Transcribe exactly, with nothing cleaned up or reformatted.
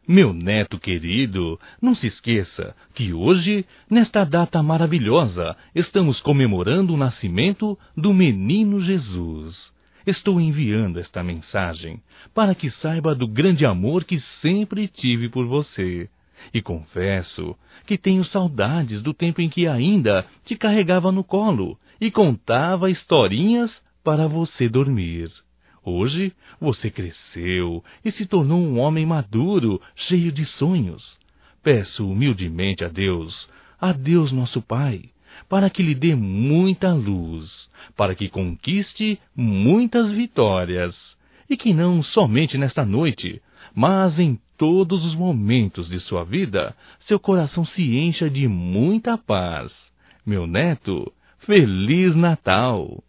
Meu neto querido, não se esqueça que hoje, nesta data maravilhosa, estamos comemorando o nascimento do menino Jesus. Estou enviando esta mensagem para que saiba do grande amor que sempre tive por você. E confesso que tenho saudades do tempo em que ainda te carregava no colo e contava historinhas para você dormir. Hoje você cresceu e se tornou um homem maduro, cheio de sonhos. Peço humildemente a Deus, a Deus nosso Pai, para que lhe dê muita luz, para que conquiste muitas vitórias, e que não somente nesta noite, mas em todos os momentos de sua vida, seu coração se encha de muita paz. Meu neto, Feliz Natal!